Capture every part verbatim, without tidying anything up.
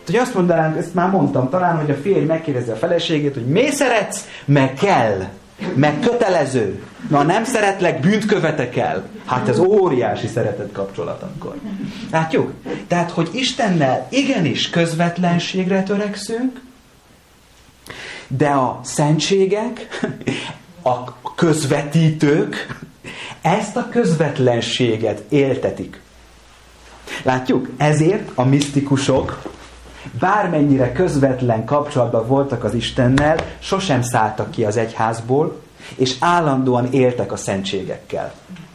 hogy azt mondanánk, ezt már mondtam talán, hogy a férj megkérdezi a feleségét, hogy mi szeretsz, meg kell, meg kötelező. Na, nem szeretlek, bűnt követek el. Hát ez óriási szeretet kapcsolat akkor. Látjuk? Tehát, hogy Istennel igenis közvetlenségre törekszünk, de a szentségek, a közvetítők ezt a közvetlenséget éltetik. Látjuk? Ezért a misztikusok bármennyire közvetlen kapcsolatban voltak az Istennel, sosem szálltak ki az egyházból, és állandóan éltek a szentségekkel.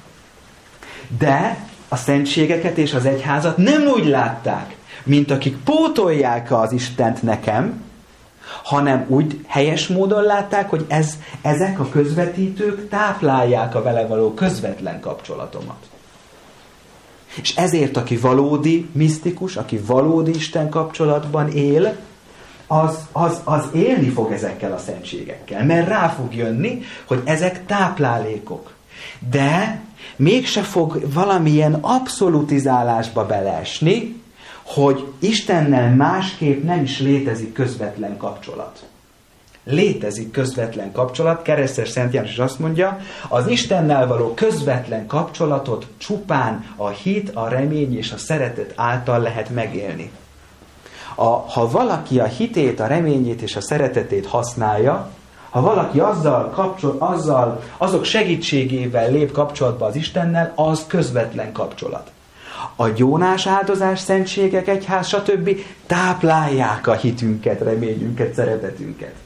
De a szentségeket és az egyházat nem úgy látták, mint akik pótolják az Istent nekem, hanem úgy helyes módon látták, hogy ez, ezek a közvetítők táplálják a vele való közvetlen kapcsolatomat. És ezért, aki valódi misztikus, aki valódi Isten kapcsolatban él, az, az, az élni fog ezekkel a szentségekkel. Mert rá fog jönni, hogy ezek táplálékok. De mégse fog valamilyen abszolutizálásba beleesni, hogy Istennel másképp nem is létezik közvetlen kapcsolat. Létezik közvetlen kapcsolat, Keresztes Szent János is azt mondja, az Istennel való közvetlen kapcsolatot csupán a hit, a remény és a szeretet által lehet megélni. A, ha valaki a hitét, a reményét és a szeretetét használja, ha valaki azzal, kapcsol, azzal, azok segítségével lép kapcsolatba az Istennel, az közvetlen kapcsolat. A gyónás áldozás, szentségek, egyház, stb. Táplálják a hitünket, reményünket, szeretetünket.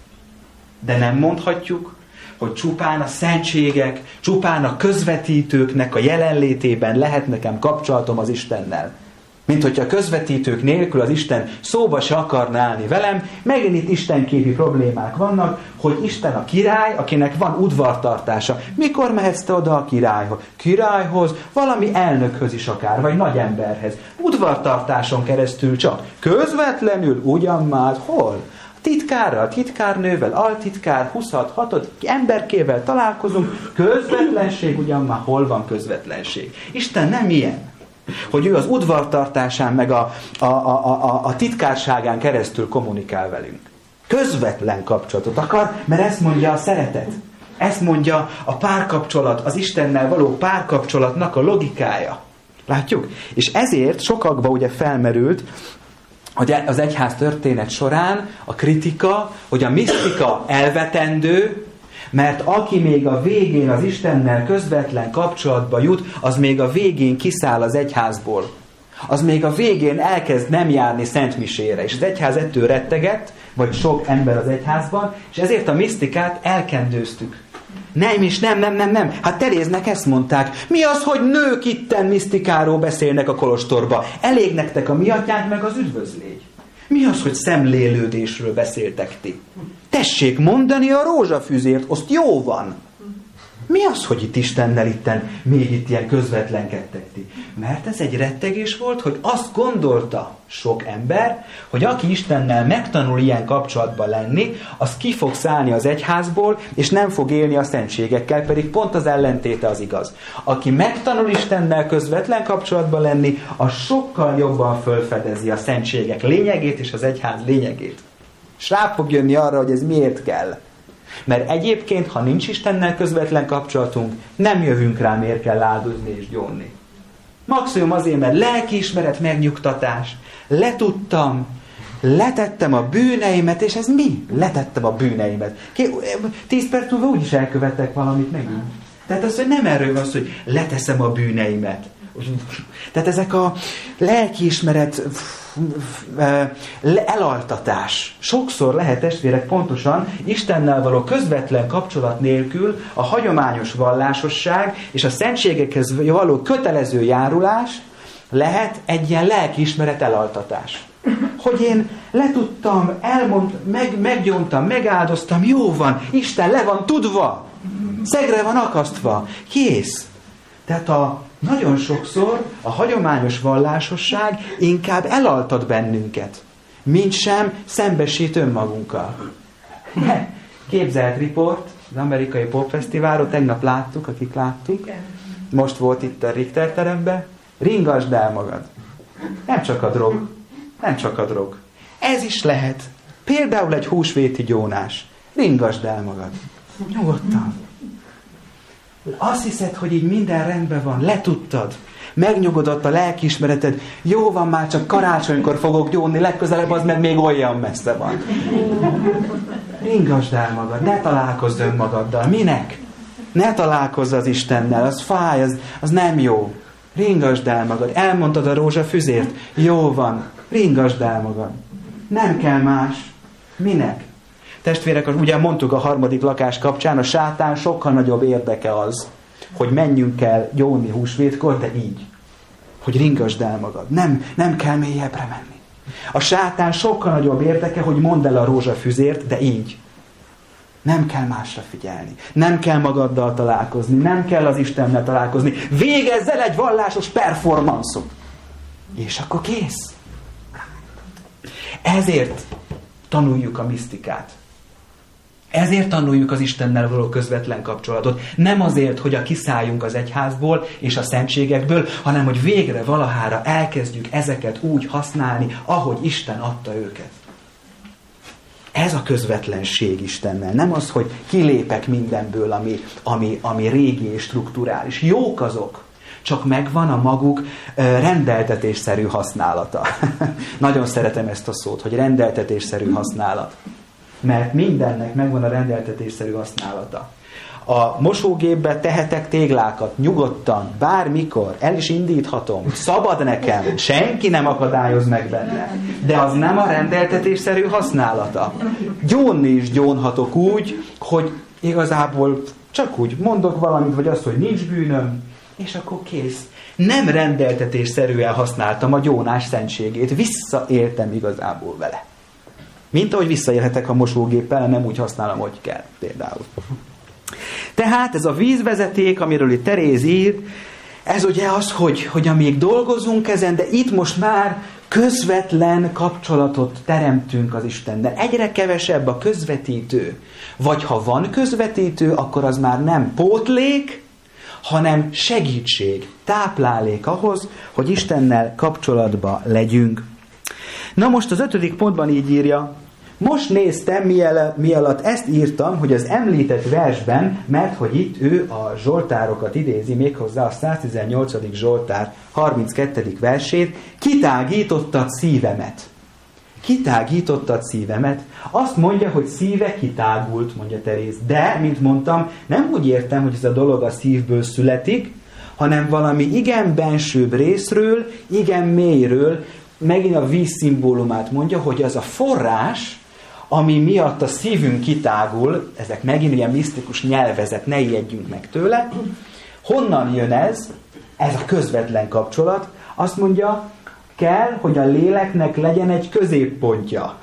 De nem mondhatjuk, hogy csupán a szentségek, csupán a közvetítőknek a jelenlétében lehet nekem kapcsolatom az Istennel. Mint hogyha a közvetítők nélkül az Isten szóba se akarna állni velem, megint itt istenképi problémák vannak, hogy Isten a király, akinek van udvartartása. Mikor mehetsz te oda a királyhoz? Királyhoz, valami elnökhöz is akár, vagy nagy emberhez. Udvartartáson keresztül csak. Közvetlenül ugyan már hol? Titkárral, titkárnővel, altitkár, huszad, hatod emberkével találkozunk, közvetlenség, ugyan már hol van közvetlenség? Isten nem ilyen, hogy ő az udvartartásán meg a, a, a, a, a titkárságán keresztül kommunikál velünk. Közvetlen kapcsolatot akar, mert ezt mondja a szeretet. Ezt mondja a párkapcsolat, az Istennel való párkapcsolatnak a logikája. Látjuk? És ezért sokakba ugye felmerült, hogy az egyház történet során a kritika, hogy a misztika elvetendő, mert aki még a végén az Istennel közvetlen kapcsolatba jut, az még a végén kiszáll az egyházból. Az még a végén elkezd nem járni szentmisére. És az egyház ettől rettegett, vagy sok ember az egyházban, és ezért a misztikát elkendőztük. Nem is, nem, nem, nem, nem. Hát Teréznek ezt mondták. Mi az, hogy nők itten misztikáról beszélnek a kolostorba? Elég nektek a mi atyánk meg az üdvözlégy. Mi az, hogy szemlélődésről beszéltek ti? Tessék mondani a rózsafűzért, azt jó van. Mi az, hogy itt Istennel itten még itt ilyen közvetlenkedtek ti? Mert ez egy rettegés volt, hogy azt gondolta sok ember, hogy aki Istennel megtanul ilyen kapcsolatban lenni, az ki fog szállni az egyházból, és nem fog élni a szentségekkel, pedig pont az ellentéte az igaz. Aki megtanul Istennel közvetlen kapcsolatban lenni, az sokkal jobban fölfedezi a szentségek lényegét és az egyház lényegét. És rá fog jönni arra, hogy ez miért kell. Mert egyébként, ha nincs Istennel közvetlen kapcsolatunk, nem jövünk rá, miért kell áldozni és gyónni. Maximum azért, mert lelkiismeret, megnyugtatás. Letudtam, letettem a bűneimet, és ez mi? Letettem a bűneimet. Tíz perc múlva úgyis elkövettek valamit megint. Tehát az, hogy nem erről van szó, hogy leteszem a bűneimet. Tehát ezek a lelkiismeret, elaltatás. Sokszor lehet, testvérek, pontosan Istennel való közvetlen kapcsolat nélkül a hagyományos vallásosság és a szentségekhez való kötelező járulás lehet egy ilyen lelkiismeret elaltatás. Hogy én letudtam, elmond, meg, meggyóntam, megáldoztam, jó van, Isten le van tudva, szegre van akasztva, kész. Tehát a nagyon sokszor a hagyományos vallásosság inkább elaltat bennünket, mint sem szembesít önmagunkkal. Képzelt riport az amerikai popfesztiválról, tegnap láttuk, akik láttuk. Most volt itt a Richter teremben. Ringasd el magad. Nem csak a drog. Nem csak a drog. Ez is lehet. Például egy húsvéti gyónás. Ringasd el magad. Nyugodtan. Azt hiszed, hogy így minden rendben van, letudtad. Megnyugodott a lelkiismereted. Jó van, már csak karácsonykor fogok gyónni, legközelebb az meg még olyan messze van. Ringasd el magad, ne találkozz önmagaddal. Minek? Ne találkozz az Istennel, az fáj, az, az nem jó. Ringasd el magad. Elmondtad a rózsafüzért? Jó van, ringasd el magad. Nem kell más. Minek? Testvérek, ugye mondtuk a harmadik lakás kapcsán, a sátán sokkal nagyobb érdeke az, hogy menjünk el gyónni húsvétkor, de így. Hogy ringasd el magad. Nem, nem kell mélyebbre menni. A sátán sokkal nagyobb érdeke, hogy mondd el a rózsafüzért, de így. Nem kell másra figyelni. Nem kell magaddal találkozni. Nem kell az Istennel találkozni. Végezz el egy vallásos performanszot. És akkor kész. Ezért tanuljuk a misztikát. Ezért tanuljuk az Istennel való közvetlen kapcsolatot. Nem azért, hogy a kiszálljunk az egyházból és a szentségekből, hanem hogy végre valahára elkezdjük ezeket úgy használni, ahogy Isten adta őket. Ez a közvetlenség Istennel. Nem az, hogy kilépek mindenből, ami, ami, ami régi és strukturális. Jók azok, csak megvan a maguk rendeltetésszerű használata. Nagyon szeretem ezt a szót, hogy rendeltetésszerű használat. Mert mindennek megvan a rendeltetésszerű használata. A mosógépbe tehetek téglákat nyugodtan, bármikor, el is indíthatom, szabad nekem, senki nem akadályoz meg benne. De az nem a rendeltetésszerű használata. Gyónni is gyónhatok úgy, hogy igazából csak úgy mondok valamit, vagy azt, hogy nincs bűnöm, és akkor kész. Nem rendeltetésszerűen használtam a gyónás szentségét, visszaéltem igazából vele. Mint ahogy visszaélhetek a mosógéppel, nem úgy használom, hogy kell például. Tehát ez a vízvezeték, amiről itt Teréz ír, ez ugye az, hogy, hogy amíg dolgozunk ezen, de itt most már közvetlen kapcsolatot teremtünk az Istennel. Egyre kevesebb a közvetítő. Vagy ha van közvetítő, akkor az már nem pótlék, hanem segítség, táplálék ahhoz, hogy Istennel kapcsolatba legyünk. Na most az ötödik pontban így írja, most néztem, mi alatt ezt írtam, hogy az említett versben, mert hogy itt ő a zsoltárokat idézi, méghozzá a száztizennyolcadik zsoltár harminckettedik versét, kitágítottad szívemet. Kitágítottad szívemet. Azt mondja, hogy szíve kitágult, mondja Teréz. De, mint mondtam, nem úgy értem, hogy ez a dolog a szívből születik, hanem valami igen bensőbb részről, igen mélyről, megint a víz szimbólumát mondja, hogy az a forrás, ami miatt a szívünk kitágul, ezek megint ilyen misztikus nyelvezet, ne ijedjünk meg tőle, honnan jön ez, ez a közvetlen kapcsolat, azt mondja, kell, hogy a léleknek legyen egy középpontja.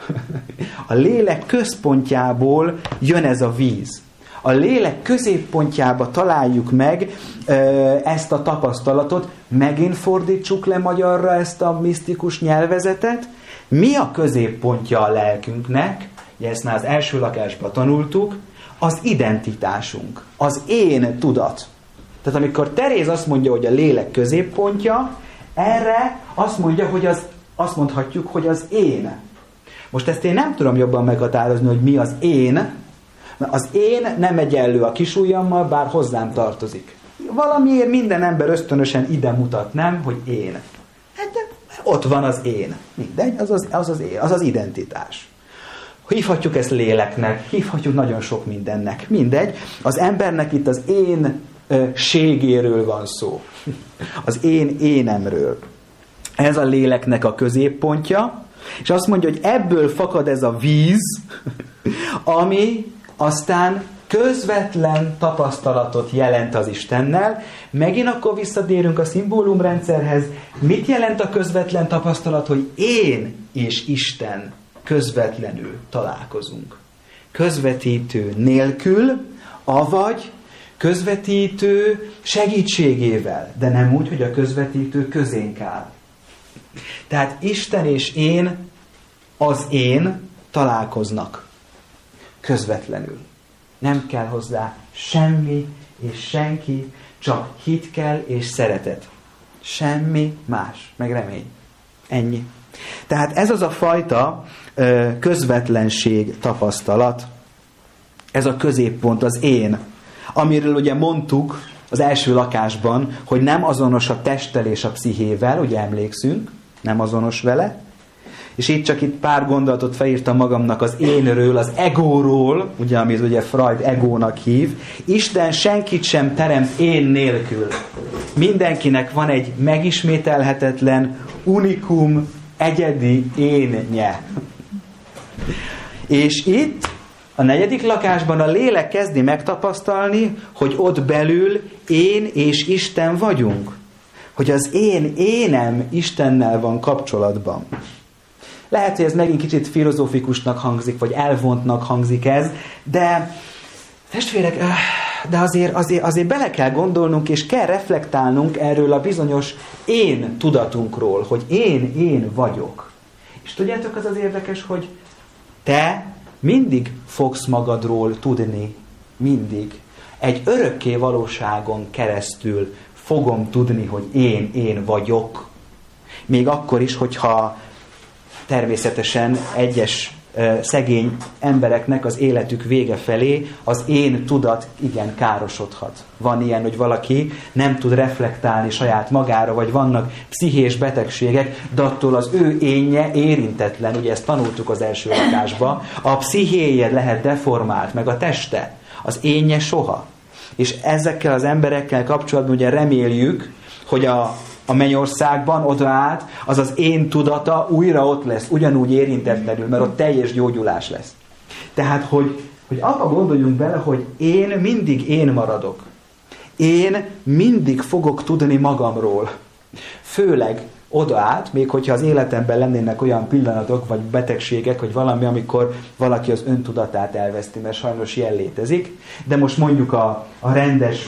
A lélek központjából jön ez a víz. A lélek középpontjába találjuk meg ö, ezt a tapasztalatot, megint fordítsuk le magyarra ezt a misztikus nyelvezetet. Mi a középpontja a lelkünknek? Ezt már az első lakásban tanultuk, az identitásunk, az én tudat. Tehát amikor Teréz azt mondja, hogy a lélek középpontja, erre azt mondja, hogy az, azt mondhatjuk, hogy az én. Most ezt én nem tudom jobban meghatározni, hogy mi az én. Az én nem egyenlő a kisujjammal, bár hozzám tartozik. Valamiért minden ember ösztönösen ide mutat, nem, hogy én. Hát de ott van az én. Mindegy, az az, az, az én, az az identitás. Hívhatjuk ezt léleknek, hívhatjuk nagyon sok mindennek. Mindegy, az embernek itt az én ségéről van szó. Az én énemről. Ez a léleknek a középpontja, és azt mondja, hogy ebből fakad ez a víz, ami aztán közvetlen tapasztalatot jelent az Istennel. Megint akkor visszatérünk a szimbólumrendszerhez. Mit jelent a közvetlen tapasztalat, hogy én és Isten közvetlenül találkozunk? Közvetítő nélkül, avagy közvetítő segítségével, de nem úgy, hogy a közvetítő közénk áll. Tehát Isten és én, az én találkoznak közvetlenül. Nem kell hozzá semmi és senki, csak hit kell és szeretet. Semmi más, meg remény. Ennyi. Tehát ez az a fajta ö, közvetlenség tapasztalat, ez a középpont, az én, amiről ugye mondtuk az első lakásban, hogy nem azonos a testtel és a pszichével, ugye emlékszünk, nem azonos vele, és itt csak itt pár gondolatot felírtam magamnak az énről, az egóról, ugye, amit ugye Freud egónak hív. Isten senkit sem teremt én nélkül. Mindenkinek van egy megismételhetetlen, unikum, egyedi énje. És itt a negyedik lakásban a lélek kezdi megtapasztalni, hogy ott belül én és Isten vagyunk. Hogy az én énem Istennel van kapcsolatban. Lehet, hogy ez megint kicsit filozófikusnak hangzik, vagy elvontnak hangzik ez, de testvérek, de azért, azért, azért bele kell gondolnunk, és kell reflektálnunk erről a bizonyos én tudatunkról, hogy én, én vagyok. És tudjátok, az az érdekes, hogy te mindig fogsz magadról tudni, mindig. Egy örökké valóságon keresztül fogom tudni, hogy én, én vagyok. Még akkor is, hogyha természetesen egyes uh, szegény embereknek az életük vége felé az én tudat igen károsodhat. Van ilyen, hogy valaki nem tud reflektálni saját magára, vagy vannak pszichés betegségek, de attól az ő énje érintetlen, ugye ezt tanultuk az első lakásban, a pszichéje lehet deformált, meg a teste, az énje soha. És ezekkel az emberekkel kapcsolatban ugye reméljük, hogy a a mennyországban odaállt, az az én tudata újra ott lesz, ugyanúgy érintetlenül, mert ott teljes gyógyulás lesz. Tehát, hogy, hogy abba gondoljunk bele, hogy én mindig én maradok. Én mindig fogok tudni magamról. Főleg odaállt, még hogyha az életemben lennének olyan pillanatok, vagy betegségek, vagy valami, amikor valaki az öntudatát elveszti, mert sajnos ilyen létezik. De most mondjuk a, a rendes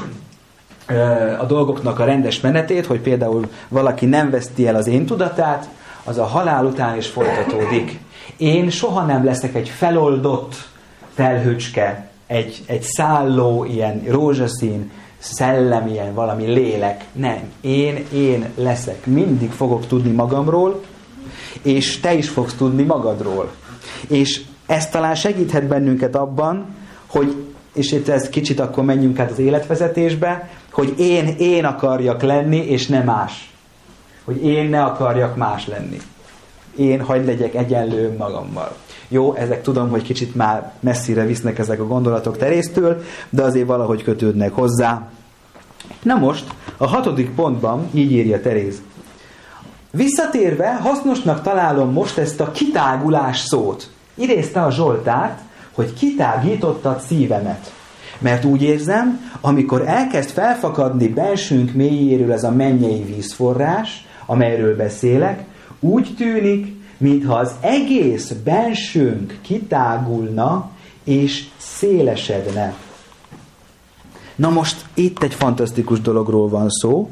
a dolgoknak a rendes menetét, hogy például valaki nem veszti el az én tudatát, az a halál után is folytatódik. Én soha nem leszek egy feloldott felhőcske, egy, egy szálló, ilyen rózsaszín szellem, ilyen valami lélek. Nem. Én, én leszek. Mindig fogok tudni magamról, és te is fogsz tudni magadról. És ez talán segíthet bennünket abban, hogy, és itt ez kicsit akkor menjünk át az életvezetésbe, hogy én, én akarjak lenni, és ne más. Hogy én ne akarjak más lenni. Én hagyd legyek egyenlő magammal. Jó, ezek tudom, hogy kicsit már messzire visznek ezek a gondolatok terésztől, de azért valahogy kötődnek hozzá. Na most, a hatodik pontban így írja Teréz. Visszatérve, hasznosnak találom most ezt a kitágulás szót. Idézte a Zsoltárt, hogy kitágítottad szívemet. Mert úgy érzem, amikor elkezd felfakadni bensőnk mélyéről ez a mennyei vízforrás, amelyről beszélek, úgy tűnik, mintha az egész bensőnk kitágulna és szélesedne. Na most itt egy fantasztikus dologról van szó.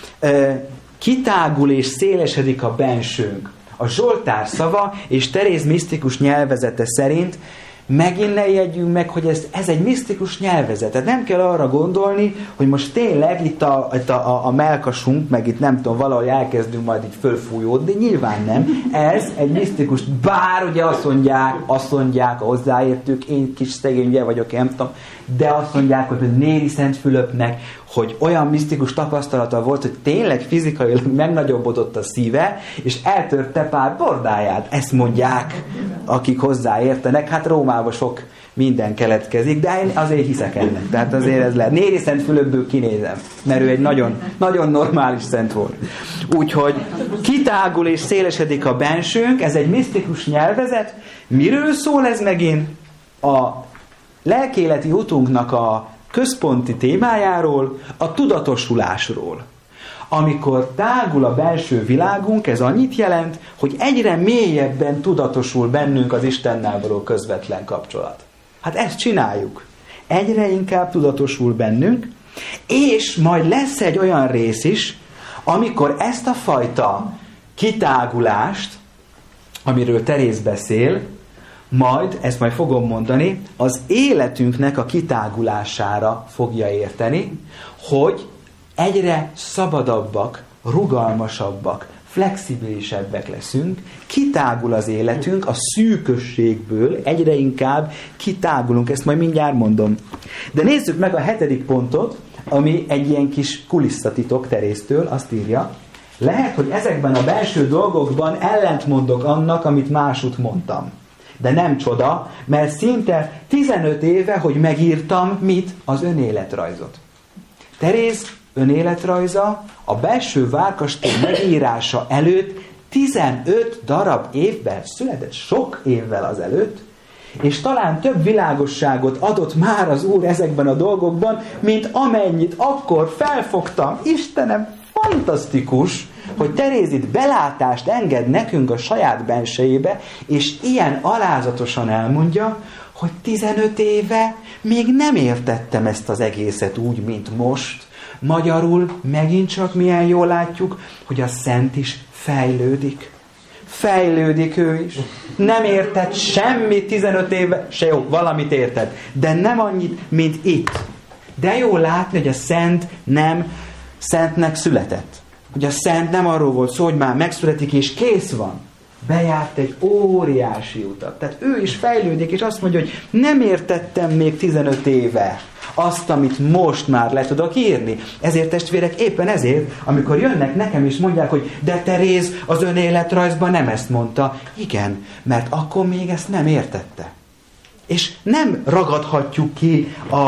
Kitágul és szélesedik a bensőnk. A Zsoltár szava és Teréz misztikus nyelvezete szerint megint ne jegyünk meg, hogy ez, ez egy misztikus nyelvezet. Tehát nem kell arra gondolni, hogy most tényleg itt a, itt a, a, a melkasunk, meg itt nem tudom, valahogy elkezdünk majd így fölfújódni. Nyilván nem. Ez egy misztikus, bár ugye azt mondják, azt mondják a hozzáértők, én kis szegény ugye vagyok, én nem tudom, de azt mondják, hogy Néri Szent Fülöpnek, hogy olyan misztikus tapasztalata volt, hogy tényleg fizikailag megnagyobbodott a szíve, és eltörte pár bordáját. Ezt mondják, akik hozzáértenek. Hát Rómában sok minden keletkezik, de én azért hiszek ennek. Tehát azért ez lehet. Néri Szent Fülöpből kinézem, mert ő egy nagyon, nagyon normális szent volt. Úgyhogy kitágul és szélesedik a bensőnk, ez egy misztikus nyelvezet. Miről szól ez megint? A lelkéleti utunknak a központi témájáról, a tudatosulásról. Amikor tágul a belső világunk, ez annyit jelent, hogy egyre mélyebben tudatosul bennünk az Istennel való közvetlen kapcsolat. Hát ezt csináljuk. Egyre inkább tudatosul bennünk, és majd lesz egy olyan rész is, amikor ezt a fajta kitágulást, amiről Teréz beszél, majd, ezt majd fogom mondani, az életünknek a kitágulására fogja érteni, hogy egyre szabadabbak, rugalmasabbak, flexibilisebbek leszünk, kitágul az életünk, a szűkösségből egyre inkább kitágulunk, ezt majd mindjárt mondom. De nézzük meg a hetedik pontot, ami egy ilyen kis kulisszatitok Teréztől, azt írja, lehet, hogy ezekben a belső dolgokban ellentmondok annak, amit másút mondtam. De nem csoda, mert szinte tizenöt éve, hogy megírtam mit? Az önéletrajzot. Teréz önéletrajza a belső várkastély megírása előtt tizenöt darab évvel született, sok évvel azelőtt, és talán több világosságot adott már az Úr ezekben a dolgokban, mint amennyit akkor felfogtam. Istenem, fantasztikus, hogy Teréz itt belátást enged nekünk a saját bensejébe, és ilyen alázatosan elmondja, hogy tizenöt éve még nem értettem ezt az egészet úgy, mint most. Magyarul megint csak milyen jól látjuk, hogy a Szent is fejlődik. Fejlődik ő is. Nem értett semmit tizenöt éve, se jó, valamit értett, de nem annyit, mint itt. De jó látni, hogy a Szent nem Szentnek született. Hogy a Szent nem arról volt szó, hogy már megszületik és kész van. Bejárt egy óriási utat. Tehát ő is fejlődik, és azt mondja, hogy nem értettem még tizenöt éve azt, amit most már le tudok írni. Ezért testvérek, éppen ezért, amikor jönnek nekem és mondják, hogy de Teréz az önéletrajzban nem ezt mondta. Igen, mert akkor még ezt nem értette. És nem ragadhatjuk ki a,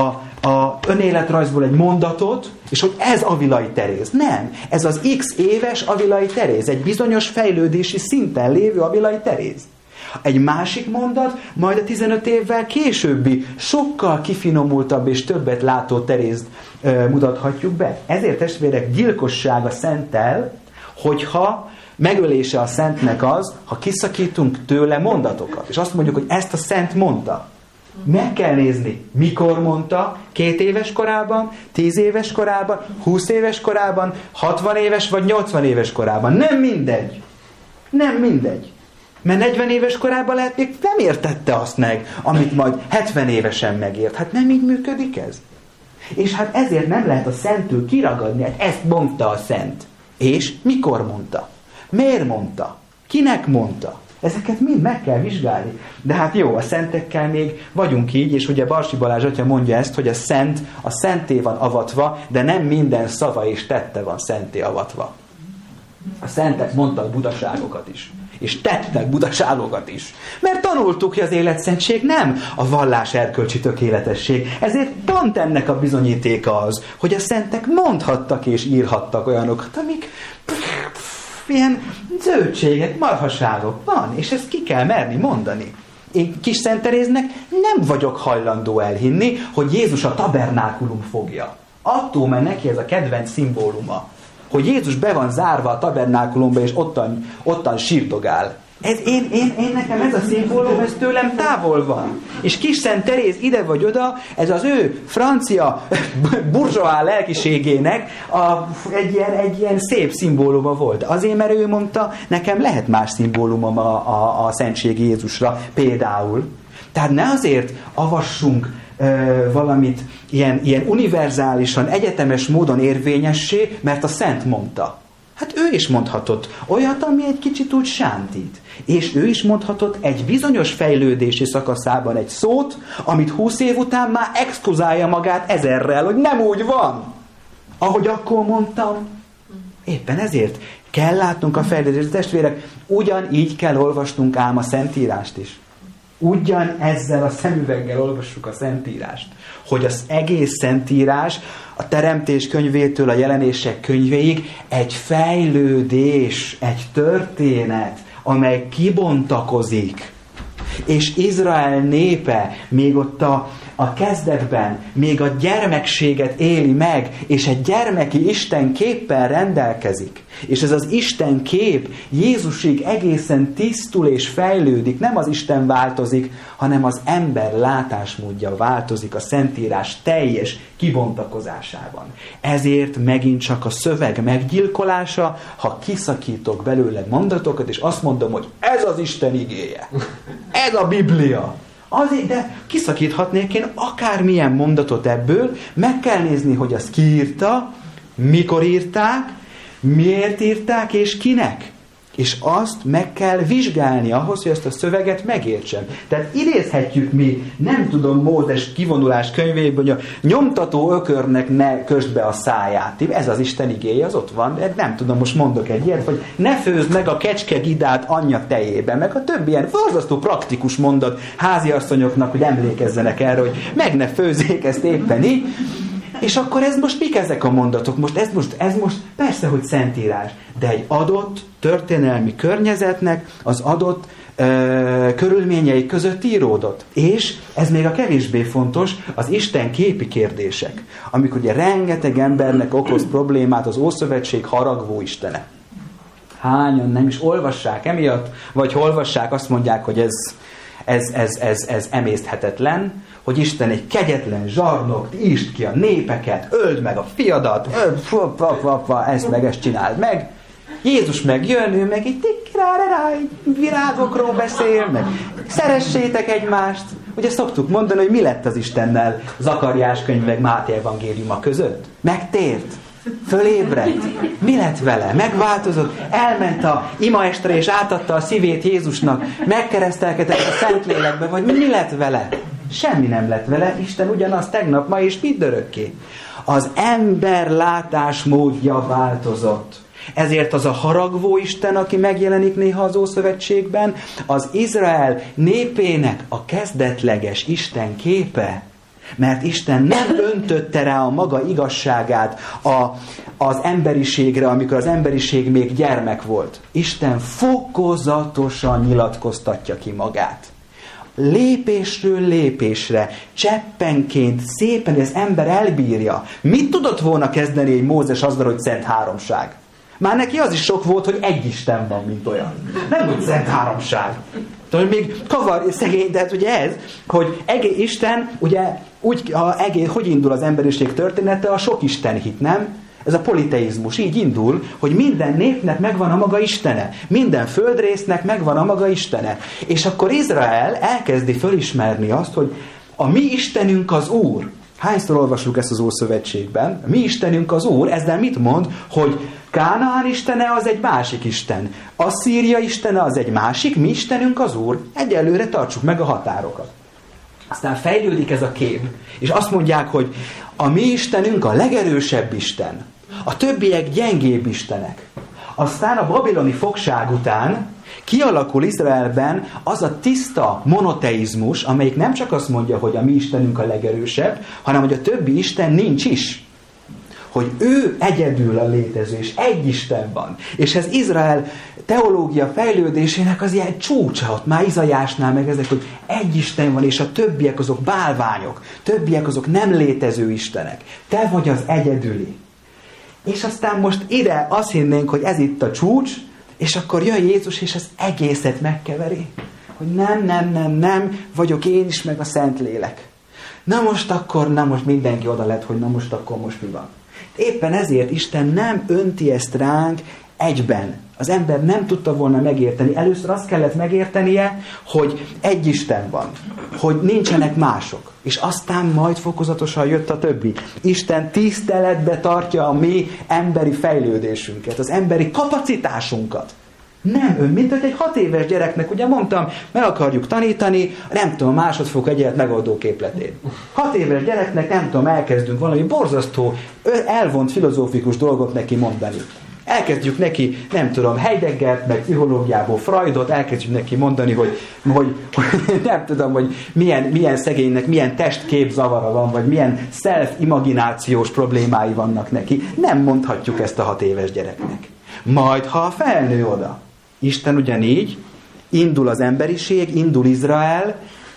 a önéletrajzból egy mondatot, és hogy ez Avilai Teréz. Nem. Ez az X éves Avilai Teréz. Egy bizonyos fejlődési szinten lévő Avilai Teréz. Egy másik mondat, majd a tizenöt évvel későbbi, sokkal kifinomultabb és többet látó Terézt e, mutathatjuk be. Ezért testvérek, gyilkosság a Szenttel, hogyha megölése a Szentnek az, ha kiszakítunk tőle mondatokat. És azt mondjuk, hogy ezt a Szent mondta. Meg kell nézni, mikor mondta, két éves korában, tíz éves korában, húsz éves korában, hatvan éves vagy nyolcvan éves korában. Nem mindegy. Nem mindegy. Mert negyven éves korában lehet, még nem értette azt meg, amit majd hetven évesen megért. Hát nem így működik ez. És hát ezért nem lehet a Szenttől kiragadni, hát ezt mondta a Szent. És mikor mondta? Miért mondta? Kinek mondta? Ezeket mind meg kell vizsgálni. De hát jó, a szentekkel még vagyunk így, és ugye Barsi Balázs atya mondja ezt, hogy a szent a szenté van avatva, de nem minden szava és tette van szenté avatva. A szentek mondtak butaságokat is. És tettek butaságokat is. Mert tanultuk, hogy az életszentség nem a vallás erkölcsi tökéletesség. Ezért pont ennek a bizonyítéka az, hogy a szentek mondhattak és írhattak olyanokat, amik ilyen zöldségek, marhaságok van, és ezt ki kell merni mondani. Én Kis Szent Teréznek nem vagyok hajlandó elhinni, hogy Jézus a tabernákulum fogja. Attól, mert neki ez a kedvenc szimbóluma, hogy Jézus be van zárva a tabernákulumba, és ottan, ottan sírdogál. Ez, én, én, én nekem ez a szimbólum, ez tőlem távol van. És Kis Szent Teréz ide vagy oda, ez az ő francia burzsóá lelkiségének a, egy, ilyen, egy ilyen szép szimbóluma volt. Azért, mert ő mondta, nekem lehet más szimbólumom a, a, a Szentségi Jézusra, például. Tehát ne azért avassunk ö, valamit ilyen, ilyen univerzálisan, egyetemes módon érvényessé, mert a Szent mondta. Hát ő is mondhatott olyat, ami egy kicsit úgy sántít. És ő is mondhatott egy bizonyos fejlődési szakaszában egy szót, amit húsz év után már exkluzálja magát ezerrel, hogy nem úgy van, ahogy akkor mondtam. Éppen ezért kell látnunk a fejlődést, testvérek, ugyanígy kell olvasnunk ám a Szentírást is. Ugyan ezzel a szemüveggel olvassuk a Szentírást, hogy az egész Szentírás a Teremtés könyvétől a Jelenések könyvéig egy fejlődés, egy történet, amely kibontakozik. És Izrael népe még ott a, a kezdetben még a gyermekséget éli meg, és egy gyermeki Isten képpel rendelkezik. És ez az Isten kép Jézusig egészen tisztul és fejlődik. Nem az Isten változik, hanem az ember látásmódja változik a Szentírás teljes kibontakozásában. Ezért megint csak a szöveg meggyilkolása, ha kiszakítok belőle mondatokat, és azt mondom, hogy ez az Isten igéje. Ez a Biblia. Azért, de kiszakíthatnék én akármilyen mondatot ebből, meg kell nézni, hogy azt ki írta, mikor írták, miért írták, és kinek. És azt meg kell vizsgálni ahhoz, hogy ezt a szöveget megértsem. Tehát idézhetjük mi, nem tudom, Mózes kivonulás könyvéből, hogy a nyomtató ökörnek ne kösd be a száját. Ez az Isten igéje, az ott van. Nem tudom, most mondok egy ilyet, hogy ne főzd meg a kecske gidát anyja tejében, meg a többi ilyen borzasztó praktikus mondat háziasszonyoknak, hogy emlékezzenek erre, hogy meg ne főzzék ezt éppen így. És akkor ez most mik ezek a mondatok? Most ez most, ez most persze, hogy szentírás, de egy adott történelmi környezetnek az adott ö, körülményei között íródott. És ez még a kevésbé fontos, az Isten képi kérdések, amikor ugye rengeteg embernek okoz problémát az Ószövetség haragvó istene. Hányan nem is olvassák emiatt, vagy olvassák, azt mondják, hogy ez, ez, ez, ez, ez emészthetetlen, hogy Isten egy kegyetlen zsarnok, ísd ki a népeket, öld meg a fiadat, öld, fa, fa, fa, fa, ezt meg ezt csináld meg. Jézus meg jön, ő meg itt virágokról beszél, meg szeressétek egymást. Ugye szoktuk mondani, hogy mi lett az Istennel Zakariás könyv meg Máté evangéliuma között? Megtért, fölébredt. Mi lett vele? Megváltozott, elment a imaestre és átadta a szívét Jézusnak, megkeresztelkedett a Szentlélekbe, vagy mi lett vele? Semmi nem lett vele, Isten ugyanaz tegnap, ma és mindörökké. Az ember látásmódja változott. Ezért az a haragvó Isten, aki megjelenik néha az Ószövetségben, az Izrael népének a kezdetleges Isten képe. Mert Isten nem öntötte rá a maga igazságát a, az emberiségre, amikor az emberiség még gyermek volt. Isten fokozatosan nyilatkoztatja ki magát. Lépésről lépésre, cseppenként, szépen, hogy az ember elbírja. Mit tudott volna kezdeni egy Mózes azzal, hogy szent háromság? Már neki az is sok volt, hogy egy Isten van, mint olyan. Nem úgy szent háromság. Tehát még kavar, szegény, de hát ugye ez, hogy egész Isten, ugye, úgy, a egész, hogy indul az emberiség története, a sok Isten hit, nem? Ez a politeizmus így indul, hogy minden népnek megvan a maga istene. Minden földrésznek megvan a maga istene. És akkor Izrael elkezdi fölismerni azt, hogy a mi Istenünk az Úr. Hányszor olvasjuk ezt az Ószövetségben? Mi Istenünk az Úr, ezzel mit mond? Hogy Kánaán istene az egy másik isten. Asszíria istene az egy másik, mi Istenünk az Úr. Egyelőre tartsuk meg a határokat. Aztán fejlődik ez a kép. És azt mondják, hogy a mi Istenünk a legerősebb Isten. A többiek gyengébb istenek. Aztán a babiloni fogság után kialakul Izraelben az a tiszta monoteizmus, amelyik nem csak azt mondja, hogy a mi Istenünk a legerősebb, hanem hogy a többi Isten nincs is. Hogy ő egyedül a létező, és egy Isten van. És ez Izrael teológia fejlődésének az ilyen csúcsa, ott már Izaiásnál meg ezek, hogy egy Isten van, és a többiek azok bálványok, többiek azok nem létező istenek. Te vagy az egyedüli. És aztán most ide azt hinnénk, hogy ez itt a csúcs, és akkor jön Jézus, és az egészet megkeveri. Hogy nem, nem, nem, nem, vagyok én is, meg a Szentlélek. Na most akkor, na most mindenki oda lett, hogy na most akkor most mi van. Éppen ezért Isten nem önti ezt ránk egyben. Az ember nem tudta volna megérteni. Először azt kellett megértenie, hogy egy Isten van. Hogy nincsenek mások. És aztán majd fokozatosan jött a többi. Isten tiszteletbe tartja a mi emberi fejlődésünket, az emberi kapacitásunkat. Nem ön, mint hogy egy hat éves gyereknek, ugye mondtam, meg akarjuk tanítani, nem tudom, másodfok egyenlet megoldó képletét. Hat éves gyereknek, nem tudom, elkezdünk valami borzasztó, elvont filozófikus dolgot neki mondani. Elkezdjük neki, nem tudom, Heideggert, meg pszichológiából Freudot, elkezdjük neki mondani, hogy, hogy, hogy nem tudom, hogy milyen, milyen szegénynek, milyen testkép zavara van, vagy milyen self-imaginációs problémái vannak neki. Nem mondhatjuk ezt a hat éves gyereknek. Majd, ha felnő oda, Isten ugyanígy, indul az emberiség, indul Izrael,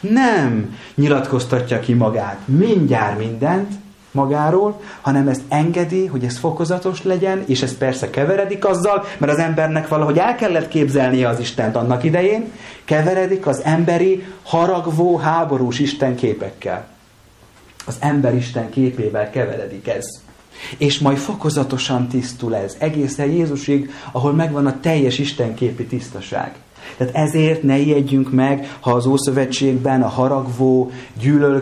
nem nyilatkoztatja ki magát mindjárt mindent magáról, hanem ezt engedi, hogy ez fokozatos legyen, és ez persze keveredik azzal, mert az embernek valahogy el kellett képzelnie az Istent annak idején, keveredik az emberi, haragvó, háborús Isten képekkel. Az ember Isten képével keveredik ez. És majd fokozatosan tisztul ez. Egészen Jézusig, ahol megvan a teljes istenképi tisztaság. Tehát ezért ne ijedjünk meg, ha az Ószövetségben a haragvó,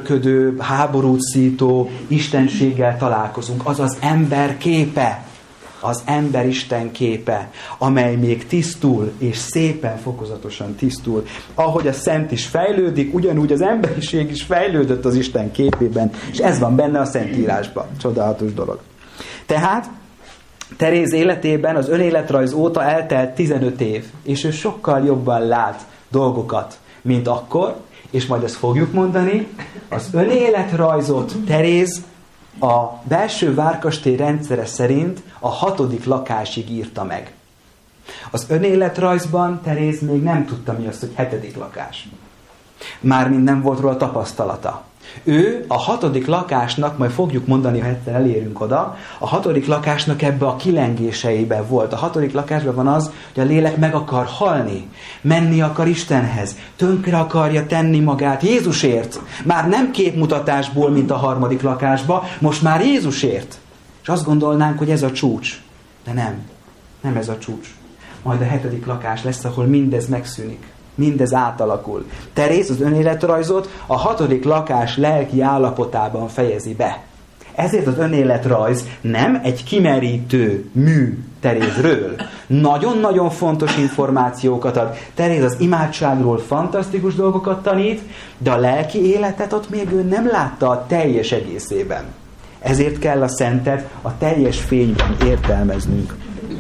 gyűlölködő, háborút szító istenséggel találkozunk. Az az ember képe. az ember Isten képe, amely még tisztul, és szépen fokozatosan tisztul. Ahogy a szent is fejlődik, ugyanúgy az emberiség is fejlődött az Isten képében, és ez van benne a Szentírásban. Csodálatos dolog. Tehát Teréz életében az önéletrajz óta eltelt tizenöt év, és ő sokkal jobban lát dolgokat, mint akkor, és majd ezt fogjuk mondani, az önéletrajzot Teréz a belső várkastély rendszere szerint a hatodik lakásig írta meg. Az önéletrajzban Teréz még nem tudta, mi az, hogy hetedik lakás. Mármint nem volt róla tapasztalata. Ő a hatodik lakásnak, majd fogjuk mondani, ha egyszer elérünk oda, a hatodik lakásnak ebbe a kilengéseiben volt. A hatodik lakásban van az, hogy a lélek meg akar halni, menni akar Istenhez, tönkre akarja tenni magát Jézusért. Már nem képmutatásból, mint a harmadik lakásba, most már Jézusért. És azt gondolnánk, hogy ez a csúcs. De nem, nem ez a csúcs. Majd a hetedik lakás lesz, ahol mindez megszűnik. Mindez átalakul. Teréz az önéletrajzot a hatodik lakás lelki állapotában fejezi be. Ezért az önéletrajz nem egy kimerítő mű Terézről. Nagyon-nagyon fontos információkat ad. Teréz az imádságról fantasztikus dolgokat tanít, de a lelki életet ott még ő nem látta a teljes egészében. Ezért kell a szentet a teljes fényben értelmeznünk.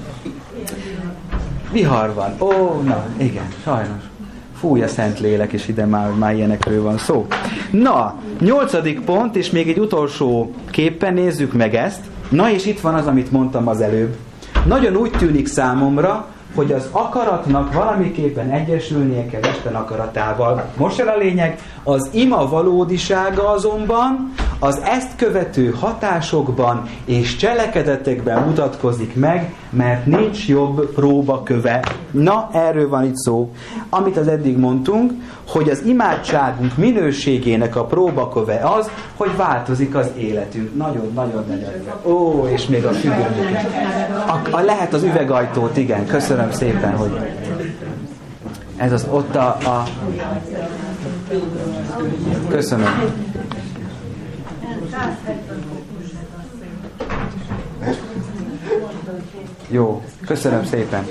Vihar van. Ó, na, igen, sajnos. Fúj a Szentlélek, és ide már, már ilyenekről van szó. Na, nyolcadik pont, és még egy utolsó képpen nézzük meg ezt. Na, és itt van az, amit mondtam az előbb. Nagyon úgy tűnik számomra, hogy az akaratnak valamiképpen egyesülnie kell Isten akaratával. Most jön a lényeg, az ima valódisága azonban az ezt követő hatásokban és cselekedetekben mutatkozik meg, mert nincs jobb próbaköve. Na, erről van itt szó. Amit az eddig mondtunk, hogy az imádságunk minőségének a próbaköve az, hogy változik az életünk. Nagyon-nagyon nagyon. Ó, és még a függönyöket. A, a, lehet az üvegajtót, igen. Köszönöm szépen, hogy ez az ott a... a... Köszönöm. Jó, köszönöm szépen.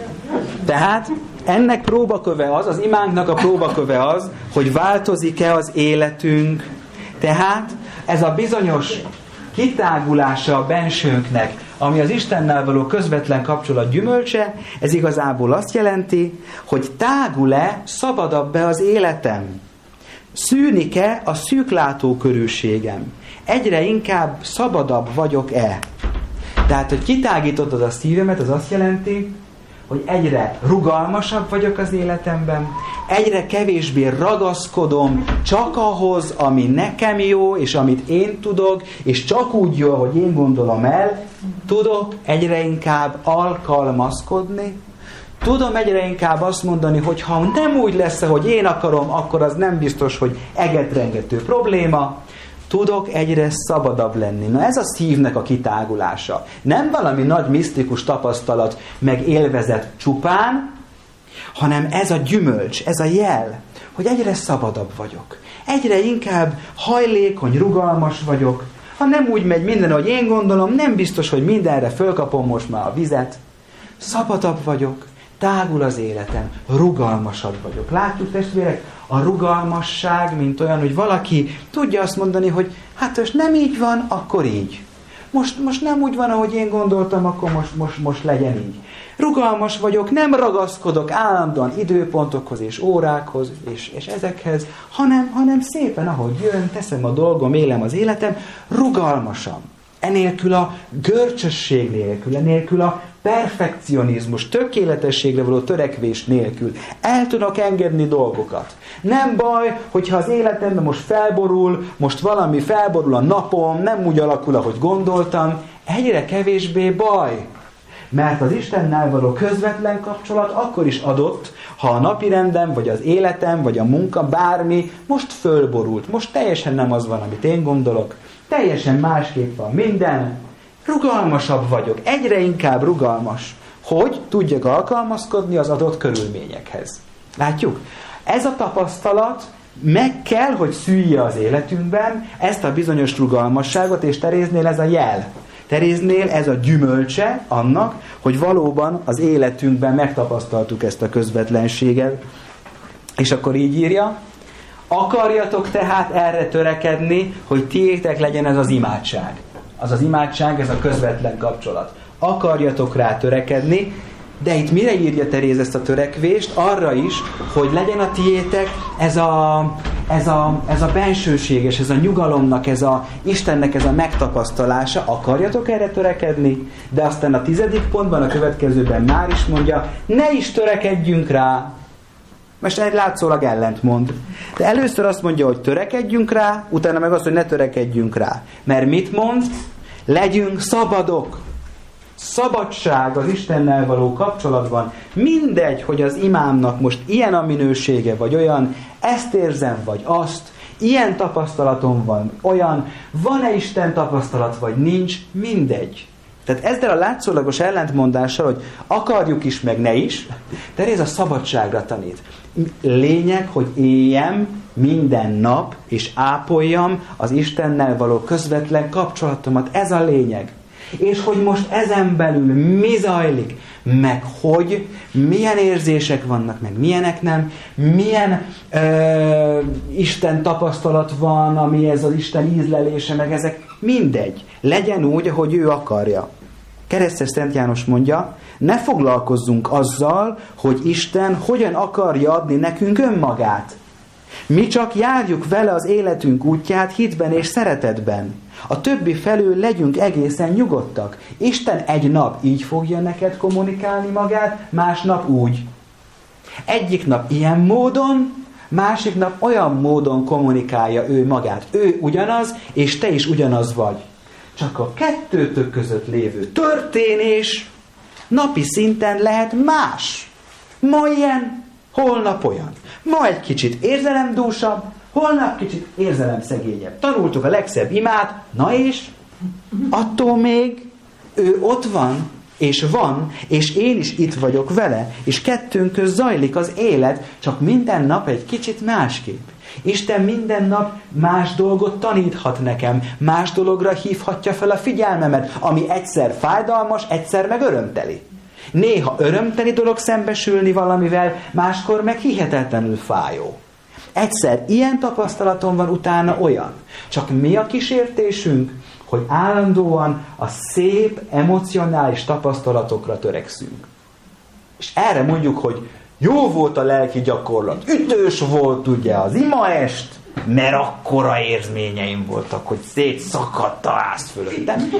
Tehát ennek próbaköve az, az imánknak a próbaköve az, hogy változik-e az életünk. Tehát ez a bizonyos kitágulása a bensőnknek, ami az Istennel való közvetlen kapcsolat gyümölcse, ez igazából azt jelenti, hogy tágul-e, szabadabb-e az életem? Szűnik-e a szűklátókörűségem? Egyre inkább szabadabb vagyok-e? Tehát, hogy kitágítottad a szívemet, az azt jelenti, hogy egyre rugalmasabb vagyok az életemben, egyre kevésbé ragaszkodom csak ahhoz, ami nekem jó, és amit én tudok, és csak úgy jó, ahogy én gondolom el, tudok egyre inkább alkalmazkodni, tudom egyre inkább azt mondani, hogy ha nem úgy lesz, ahogy én akarom, akkor az nem biztos, hogy egetrengető probléma. Tudok egyre szabadabb lenni. Na ez a szívnek a kitágulása. Nem valami nagy misztikus tapasztalat, meg élvezet csupán, hanem ez a gyümölcs, ez a jel, hogy egyre szabadabb vagyok. Egyre inkább hajlékony, rugalmas vagyok. Ha nem úgy megy minden, ahogy én gondolom, nem biztos, hogy mindenre fölkapom most már a vizet. Szabadabb vagyok, tágul az életem, rugalmasabb vagyok. Látjuk, testvérek, a rugalmasság, mint olyan, hogy valaki tudja azt mondani, hogy hát most nem így van, akkor így. Most, most nem úgy van, ahogy én gondoltam, akkor most, most, most legyen így. Rugalmas vagyok, nem ragaszkodok állandóan időpontokhoz és órákhoz és, és ezekhez, hanem, hanem szépen, ahogy jön, teszem a dolgom, élem az életem, rugalmasan. Enélkül a görcsösség nélkül, enélkül a perfekcionizmus, tökéletességre való törekvés nélkül el tudok engedni dolgokat. Nem baj, hogyha az életemben most felborul, most valami felborul a napom, nem úgy alakul, ahogy gondoltam, egyre kevésbé baj. Mert az Istennel való közvetlen kapcsolat akkor is adott, ha a napirendem, vagy az életem, vagy a munka, bármi most fölborult. Most teljesen nem az van, amit én gondolok. Teljesen másképp van minden. Rugalmasabb vagyok, egyre inkább rugalmas, hogy tudjak alkalmazkodni az adott körülményekhez. Látjuk? Ez a tapasztalat meg kell, hogy szülje az életünkben ezt a bizonyos rugalmasságot, és Teréznél ez a jel. Teréznél ez a gyümölcse annak, hogy valóban az életünkben megtapasztaltuk ezt a közvetlenséget. És akkor így írja, akarjatok tehát erre törekedni, hogy tiétek legyen ez az imádság. Az az imádság, ez a közvetlen kapcsolat. Akarjatok rá törekedni, de itt mire írja Teréz ezt a törekvést? Arra is, hogy legyen a tiétek ez a, ez a, ez a bensőséges, ez a nyugalomnak, ez a Istennek ez a megtapasztalása. Akarjatok erre törekedni, de aztán a tizedik pontban, a következőben már is mondja, ne is törekedjünk rá. Most egy látszólag ellentmond. De először azt mondja, hogy törekedjünk rá, utána meg azt, hogy ne törekedjünk rá. Mert mit mond? Legyünk szabadok. Szabadság az Istennel való kapcsolatban. Mindegy, hogy az imámnak most ilyen a minősége, vagy olyan, ezt érzem, vagy azt, ilyen tapasztalatom van, olyan, van-e Isten tapasztalat, vagy nincs, mindegy. Tehát ezzel a látszólagos ellentmondással, hogy akarjuk is, meg ne is, Teréz a szabadságra tanít. Lényeg, hogy éljem minden nap, és ápoljam az Istennel való közvetlen kapcsolatomat. Ez a lényeg. És hogy most ezen belül mi zajlik, meg hogy, milyen érzések vannak, meg milyenek nem, milyen ö, Isten tapasztalat van, ami ez az Isten ízlelése, meg ezek, mindegy. Legyen úgy, ahogy ő akarja. Keresztes Szent János mondja, ne foglalkozzunk azzal, hogy Isten hogyan akarja adni nekünk önmagát. Mi csak járjuk vele az életünk útját hitben és szeretetben. A többi felől legyünk egészen nyugodtak. Isten egy nap így fogja neked kommunikálni magát, másnap úgy. Egyik nap ilyen módon, másik nap olyan módon kommunikálja ő magát. Ő ugyanaz, és te is ugyanaz vagy. Csak a kettőtök között lévő történés napi szinten lehet más. Ma ilyen, holnap olyan. Ma egy kicsit érzelemdúsabb, holnap kicsit érzelemszegényebb. Tanultuk a legszebb imát, na és attól még ő ott van, és van, és én is itt vagyok vele, és kettőnk köz zajlik az élet, csak minden nap egy kicsit másképp. Isten minden nap más dolgot taníthat nekem, más dologra hívhatja fel a figyelmemet, ami egyszer fájdalmas, egyszer meg örömteli. Néha örömteli dolog szembesülni valamivel, máskor meg hihetetlenül fájó. Egyszer ilyen tapasztalatom van, utána olyan. Csak mi a kísértésünk? Hogy állandóan a szép, emocionális tapasztalatokra törekszünk. És erre mondjuk, hogy jó volt a lelki gyakorlat, ütős volt ugye az imaest, mert akkora érzményeim voltak, hogy szétszakadt a ház fölöttem.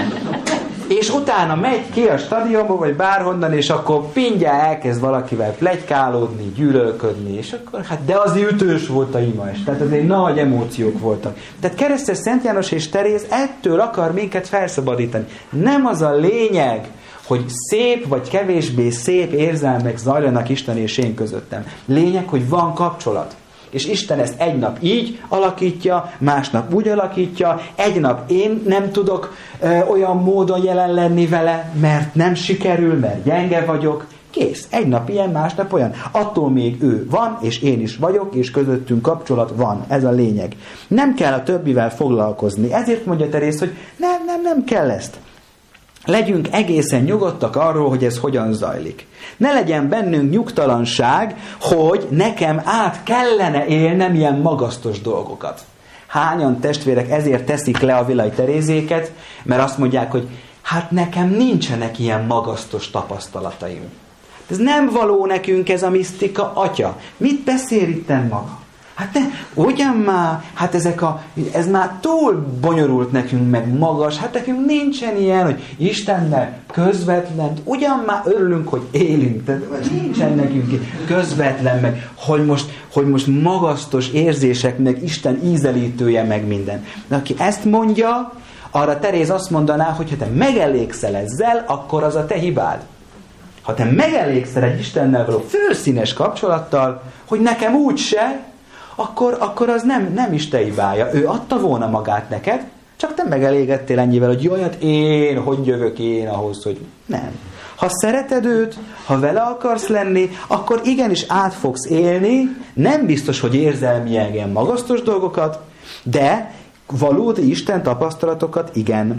És utána megy ki a stadionba, vagy bárhonnan, és akkor mindjárt elkezd valakivel pletykálódni, gyűlölködni, és akkor, hát de az ütős volt a imaest, tehát azért nagy emóciók voltak. Tehát Keresztes Szent János és Teréz ettől akar minket felszabadítani. Nem az a lényeg, hogy szép vagy kevésbé szép érzelmek zajlanak Isten és én közöttem. Lényeg, hogy van kapcsolat. És Isten ezt egy nap így alakítja, másnap úgy alakítja, egy nap én nem tudok ö, olyan módon jelen lenni vele, mert nem sikerül, mert gyenge vagyok. Kész. Egy nap ilyen, másnap olyan. Attól még ő van, és én is vagyok, és közöttünk kapcsolat van. Ez a lényeg. Nem kell a többivel foglalkozni. Ezért mondja Teréz, hogy nem, nem, nem kell ezt. Legyünk egészen nyugodtak arról, hogy ez hogyan zajlik. Ne legyen bennünk nyugtalanság, hogy nekem át kellene élnem ilyen magasztos dolgokat. Hányan testvérek ezért teszik le a Villai Terézéket, mert azt mondják, hogy hát nekem nincsenek ilyen magasztos tapasztalataim. Ez nem való nekünk ez a misztika, atya. Mit beszél itten maga? Hát ne, ugyan már, hát ezek a, ez már túl bonyolult nekünk, meg magas, hát nekünk nincsen ilyen, hogy Istennel közvetlen, ugyan már örülünk, hogy élünk, tehát nincsen nekünk közvetlen, meg hogy most, hogy most magasztos érzések, meg Isten ízelítője, meg minden. De aki ezt mondja, arra Teréz azt mondaná, hogy ha te megelégszel ezzel, akkor az a te hibád. Ha te megelégszel egy Istennel való fölszínes kapcsolattal, hogy nekem úgyse, Akkor, akkor az nem, nem is te hibája. Ő adta volna magát neked, csak te megelégedtél ennyivel, hogy jaj, hát én, hogy jövök én ahhoz, hogy nem. Ha szereted őt, ha vele akarsz lenni, akkor igenis át fogsz élni, nem biztos, hogy érzelmileg ilyen magasztos dolgokat, de valódi Isten tapasztalatokat igen.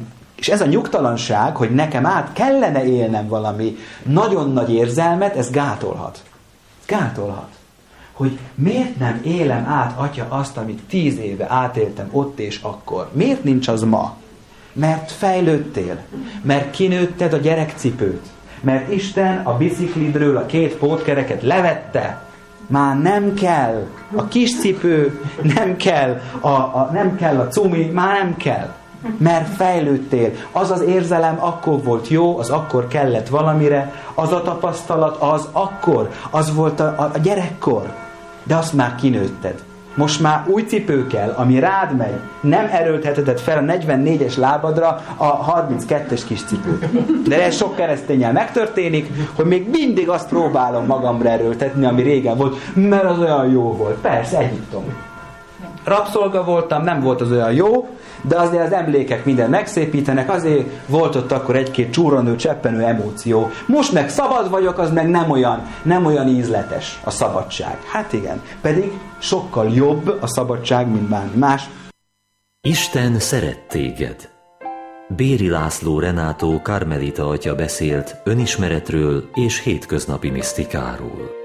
És ez a nyugtalanság, hogy nekem át kellene élnem valami nagyon nagy érzelmet, ez gátolhat. Gátolhat. Hogy miért nem élem át, Atya, azt, amit tíz éve átéltem ott és akkor? Miért nincs az ma? Mert fejlődtél. Mert kinőtted a gyerekcipőt. Mert Isten a biciklidről a két pótkereket levette. Már nem kell. A kis cipő nem kell. A, a, nem kell a cumi, már nem kell. Mert fejlődtél. Az az érzelem akkor volt jó, az akkor kellett valamire, az a tapasztalat az akkor, az volt a, a, a gyerekkor. De azt már kinőtted. Most már új cipő kell, ami rád megy. Nem erőltetheted fel a negyvennégyes lábadra a harminckettes kis cipőt. De ez sok keresztényel megtörténik, hogy még mindig azt próbálom magamra erőltetni, ami régen volt, mert az olyan jó volt. Persze, Egyiptom. Rabszolga voltam, nem volt az olyan jó, de azért az emlékek minden megszépítenek, azért volt ott akkor egy-két csúronő, cseppenő emóció. Most meg szabad vagyok, az meg nem olyan, nem olyan ízletes a szabadság. Hát igen, pedig sokkal jobb a szabadság, mint bármi más. Isten szeret téged. Béri László Renátó karmelita atya beszélt önismeretről és hétköznapi misztikáról.